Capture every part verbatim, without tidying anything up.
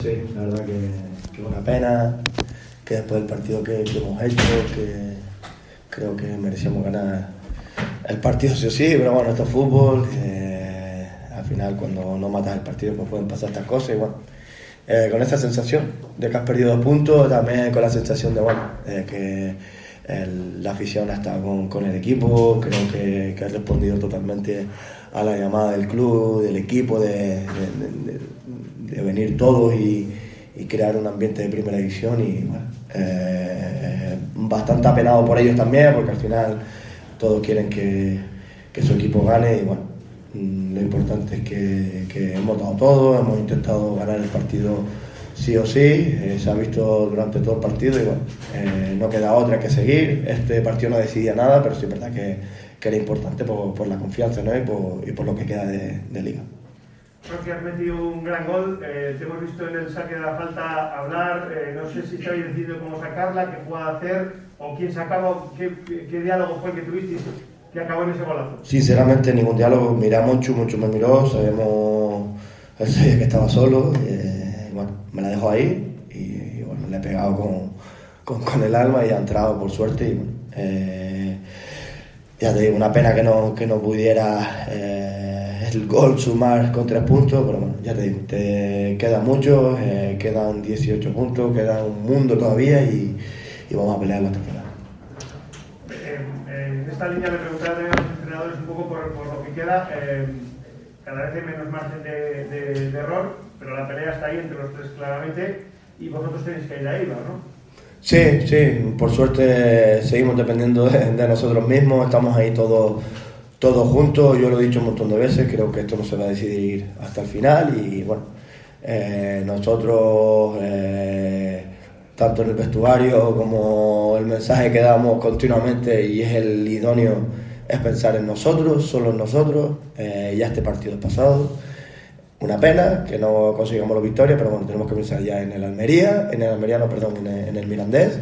Sí, la verdad que, que es una pena que después del partido que, que hemos hecho, que creo que merecíamos ganar el partido sí o sí, pero bueno, esto es fútbol, eh, al final cuando no matas el partido pues pueden pasar estas cosas y bueno, eh, con esa sensación de que has perdido dos puntos, también con la sensación de bueno, eh, que el, la afición ha estado con, con el equipo, creo que, que ha respondido totalmente a la llamada del club, del equipo, de, de, de, de venir todos y, y crear un ambiente de primera división y bueno, eh, bastante apenado por ellos también, porque al final todos quieren que, que su equipo gane y bueno, lo importante es que, que hemos dado todo, hemos intentado ganar el partido sí o sí, eh, se ha visto durante todo el partido y bueno, eh, no queda otra que seguir. Este partido no decidía nada, pero sí es verdad que, que era importante por, por la confianza, ¿no? y, por, y por lo que queda de, de liga. Porque has metido un gran gol, eh, te hemos visto en el saque de la falta hablar, eh, no sé si te habéis decidido cómo sacarla, qué jugada hacer o quién sacaba, qué, qué diálogo fue el que tuvisteis que acabó en ese golazo. Sinceramente ningún diálogo, miramos mucho, mucho me miró, sabemos, él sabía que estaba solo, eh, y bueno, me la dejó ahí y, y bueno, le he pegado con, con, con el alma y ha entrado por suerte y bueno, eh, ya te digo, una pena que no, que no pudiera eh, el gol sumar con tres puntos, pero bueno, ya te digo, te queda mucho, eh, quedan dieciocho puntos, queda un mundo todavía y, y vamos a pelear hasta el final. En esta línea me preguntaba también a los entrenadores un poco por, por lo que queda, eh, cada vez hay menos margen de, de, de error, pero la pelea está ahí entre los tres claramente y vosotros tenéis que ir ahí, ¿no? Sí, sí, por suerte seguimos dependiendo de, de nosotros mismos, estamos ahí todos todos juntos, yo lo he dicho un montón de veces, creo que esto no se va a decidir hasta el final y bueno, eh, nosotros, eh, tanto en el vestuario como el mensaje que damos continuamente y es el idóneo, es pensar en nosotros, solo en nosotros, eh, ya este partido es pasado. Una pena que no consigamos la victoria, pero bueno, tenemos que pensar ya en el Almería, en el Almería, no, perdón, en el, en el Mirandés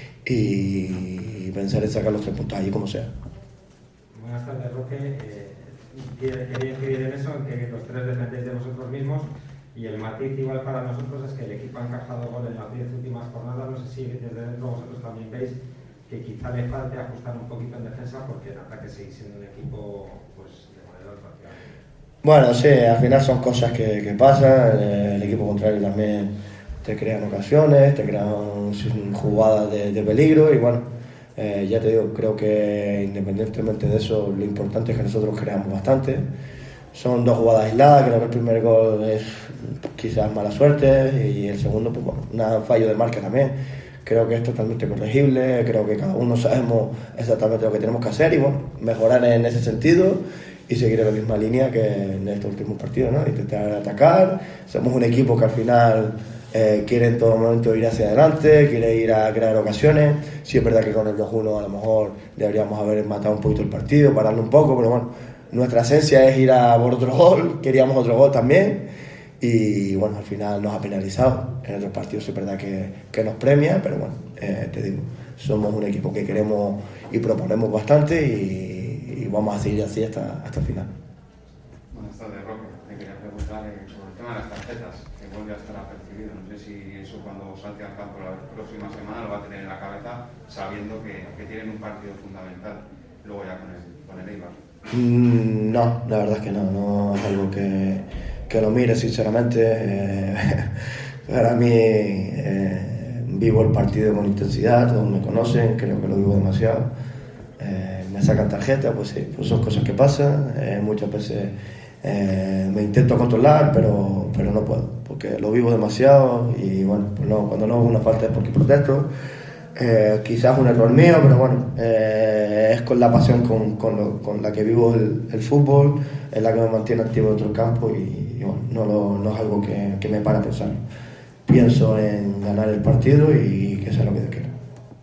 y pensar en sacar los tres puntos allí como sea. Buenas tardes, Roque. Eh, quería incidir en eso, en que los tres dependéis de vosotros mismos y el matiz igual para nosotros es que el equipo ha encajado gol en las diez últimas jornadas. No sé si desde dentro vosotros también veis que quizá le falte ajustar un poquito en defensa porque en ataque seguís siendo un equipo pues de goleador prácticamente. Bueno, sí, al final son cosas que, que pasan, el equipo contrario también te crean ocasiones, te crean jugadas de, de peligro y bueno, eh, ya te digo, creo que independientemente de eso, lo importante es que nosotros creamos bastante. Son dos jugadas aisladas, creo que el primer gol es quizás mala suerte y el segundo, pues bueno, un fallo de marca también. Creo que es totalmente corregible, creo que cada uno sabemos exactamente lo que tenemos que hacer y bueno, mejorar en ese sentido y seguir en la misma línea que en estos últimos partidos, ¿no? Intentar atacar, somos un equipo que al final eh, quiere en todo momento ir hacia adelante, quiere ir a crear ocasiones, sí es verdad que con el dos uno a lo mejor deberíamos haber matado un poquito el partido, pararlo un poco, pero bueno, nuestra esencia es ir a por otro gol, queríamos otro gol también y bueno, al final nos ha penalizado, en otros partidos es verdad que, que nos premia, pero bueno, eh, te digo, somos un equipo que queremos y proponemos bastante y y vamos a seguir así hasta, hasta el final. Buenas tardes, Roque. Te quería preguntar eh, sobre el tema de las tarjetas, que vuelve a estar apercibido. No sé si eso cuando salte al campo la próxima semana lo va a tener en la cabeza, sabiendo que, que tienen un partido fundamental luego ya con el, con el Eibar. Mm, no, la verdad es que no, no es algo que, que lo mire sinceramente. Eh, para mí eh, vivo el partido con intensidad, todos me conocen, creo que lo vivo demasiado. Eh, me sacan tarjeta, pues sí, pues son cosas que pasan, eh, muchas veces eh, me intento controlar, pero, pero no puedo, porque lo vivo demasiado y bueno, pues no, cuando no hago una falta es porque protesto, eh, quizás un error mío, pero bueno, eh, es con la pasión con, con, lo, con la que vivo el, el fútbol, es la que me mantiene activo dentro del campo y, y bueno, no, lo, no es algo que, que me para a pensar, pienso en ganar el partido y que sea lo que Dios quiera.